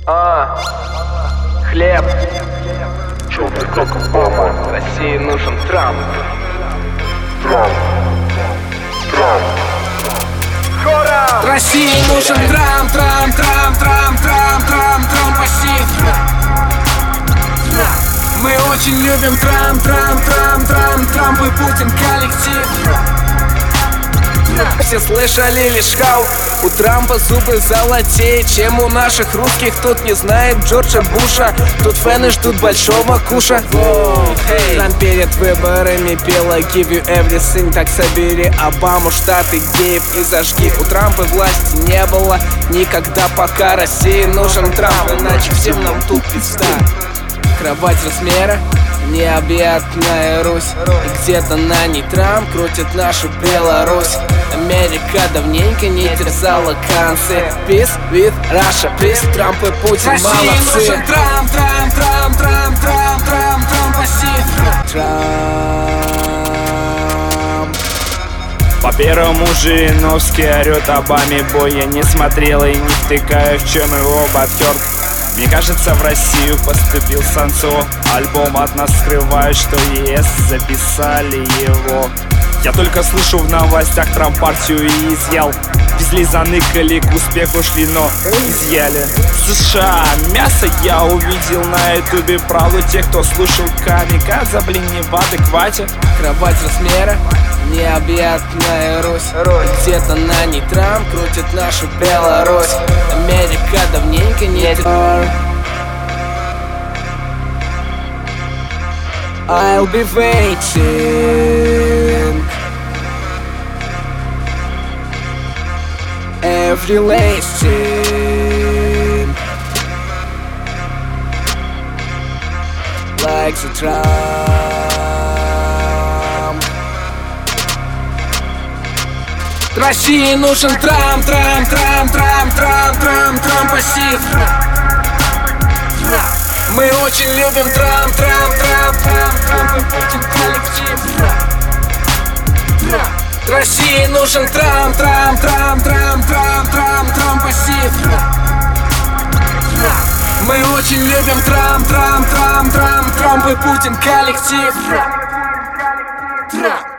Хлеб. Чё ты как Обама? России нужен Трамп. Трамп. Хора! России нужен Трамп, пассив. Мы очень любим Трамп и Путин коллектив. Все слышали лишь хау. У Трампа зубы золотее, чем у наших русских. Тут не знает Джорджа Буша. Тут фэны ждут большого куша. Трамп перед выборами пела give you everything. Так собери Обаму, штаты геев и зажги. У Трампа власти не было никогда, пока России нужен Трамп. Иначе всем нам тут пизда. Кровать размера необъятная Русь. И где-то на ней Трамп крутит нашу Беларусь. Америка давненько не терзала концы. Peace with Russia, please. Трамп и Путин молодцы. России нужен Трамп, пассив. Трамп. По первому Жириновский орёт Обаме бой. Я не смотрел и не втыкаю, в чем его бадхёрт. Мне кажется, в Россию поступил Санцо. Альбом от нас скрывает, что ЕС записали его. Я только слышу в новостях, Трамп партию и изъял. Везли, заныкали, к успеху шли, но изъяли. США мясо я увидел на ютубе. Правда, те, кто слушал камикадзе, блин, не в адеквате. Кровать размера необъятная Русь. Где-то на ней Трамп крутит нашу Беларусь. Америка давненько не I'll be waiting every lasting like the Trump. России нужен Трамп, пассив. Мы очень любим Трамп и Путин коллектив. России нужен Трамп, пассив. Мы очень любим Трамп и Путин коллектив.